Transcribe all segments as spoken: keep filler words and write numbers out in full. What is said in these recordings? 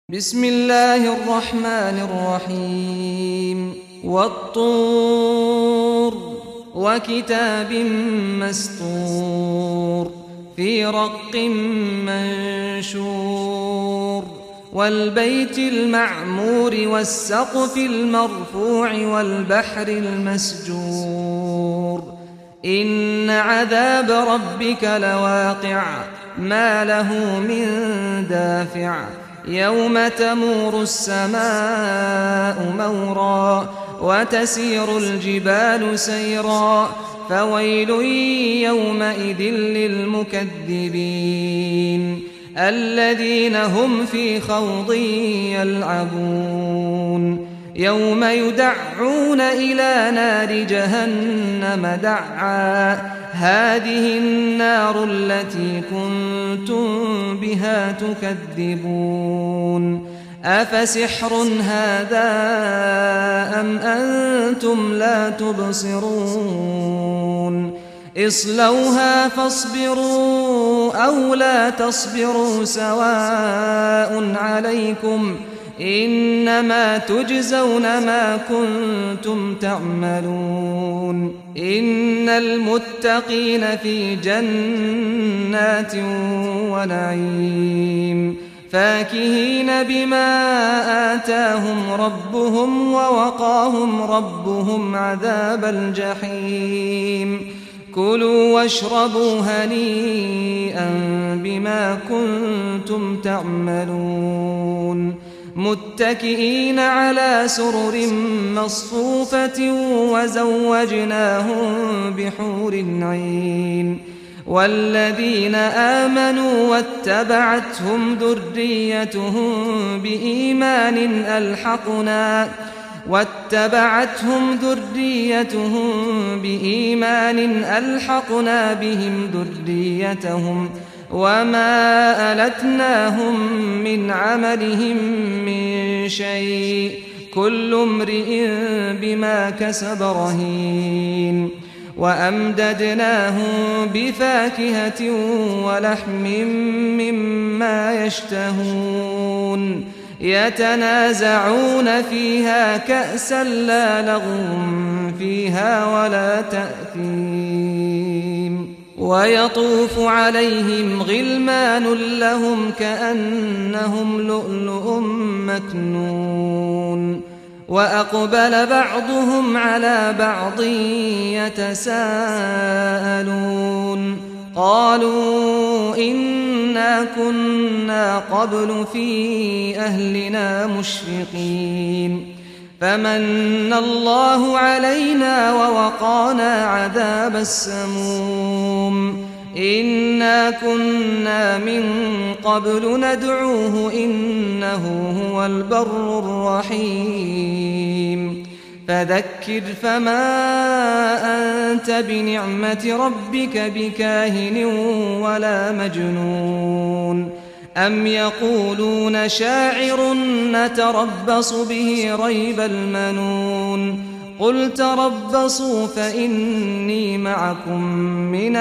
بسم الله الرحمن الرحيم والطور وكتاب مسطور في رق منشور والبيت المعمور والسقف المرفوع والبحر المسجور إن عذاب ربك لواقع ما له من دافع يوم تمور السماء مورا وتسير الجبال سيرا فويل يومئذ للمكذبين الذين هم في خوض يلعبون يوم يدعون إلى نار جهنم دعا هذه النار التي كنتم بها تكذبون أفسحر هذا أم أنتم لا تبصرون اصلوها فاصبروا أو لا تصبروا سواء عليكم إنما تجزون ما كنتم تعملون إن المتقين في جنات ونعيم فاكهين بما آتاهم ربهم ووقاهم ربهم عذاب الجحيم كلوا واشربوا هنيئا بما كنتم تعملون متكئين على سرر مصفوفة وزوجناهم بحور عين والذين آمنوا واتبعتهم ذريتهم بإيمان ألحقنا واتبعتهم ذريتهم بإيمان ألحقنا بهم ذريتهم وما ألتناهم من عملهم من شيء كل امرئ بما كسب رهين وأمددناهم بفاكهة ولحم مما يشتهون يتنازعون فيها كأسا لا لغو فيها ولا تأثيم ويطوف عليهم غلمان لهم كأنهم لؤلؤ مكنون وأقبل بعضهم على بعض يتساءلون قالوا إنا كنا قبل في أهلنا مشفقين فمن الله علينا ووقانا عذاب السموم إنا كنا من قبل ندعوه إنه هو البر الرحيم فذكر فما أنت بنعمة ربك بكاهن ولا مجنون أم يقولون شاعر نتربص به ريب المنون قل تربصوا فإني معكم من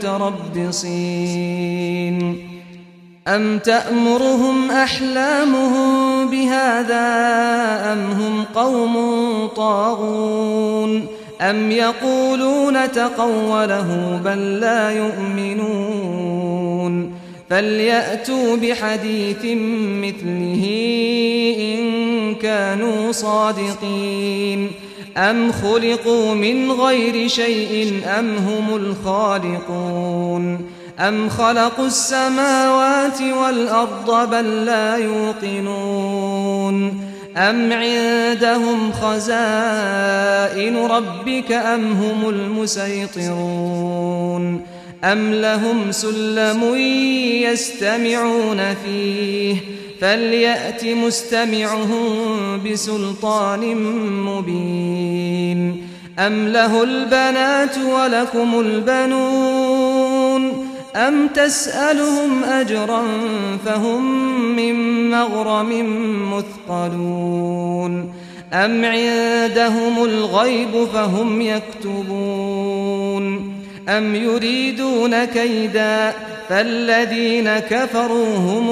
المتربصين أم تأمرهم أحلامهم بهذا أم هم قوم طاغون أم يقولون تقوله بل لا يؤمنون فليأتوا بحديث مثله إن كانوا صادقين أم خلقوا من غير شيء أم هم الخالقون أم خلقوا السماوات والأرض بل لا يوقنون أم عندهم خزائن ربك أم هم المسيطرون أم لهم سلم يستمعون فيه فليأت مستمعهم بسلطان مبين أم له البنات ولكم البنون أم تسألهم أجرا فهم من مغرم مثقلون أم عندهم الغيب فهم يكتبون أم يريدون كيدا فالذين كفروا هم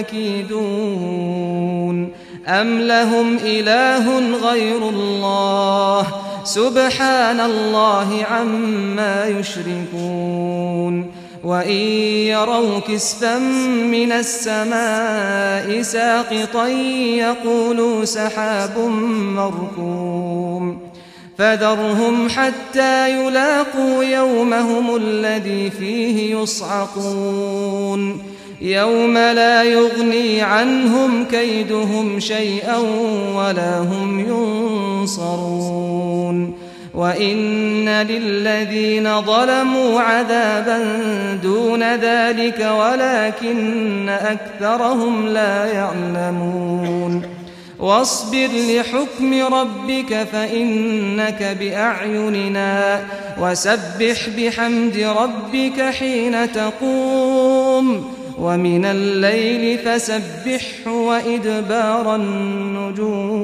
المكيدون أم لهم إله غير الله سبحان الله عما يشركون وإن يروا كسفا من السماء ساقطا يقولوا سحاب مركوم فذرهم حتى يلاقوا يومهم الذي فيه يصعقون يوم لا يغني عنهم كيدهم شيئا ولا هم ينصرون وإن للذين ظلموا عذابا دون ذلك ولكن أكثرهم لا يعلمون واصبر لحكم ربك فإنك بأعيننا وسبح بحمد ربك حين تقوم ومن الليل فسبحه وإدبار النجوم